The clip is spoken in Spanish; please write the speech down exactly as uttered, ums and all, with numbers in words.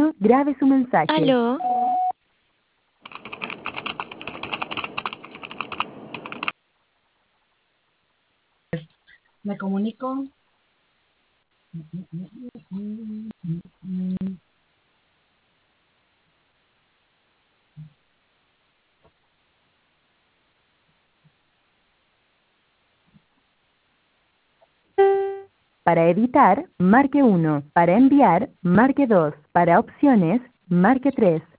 tono, grabe su mensaje. Aló. Me comunico. Para editar, marque uno. Para enviar, marque dos. Para opciones, marque tres.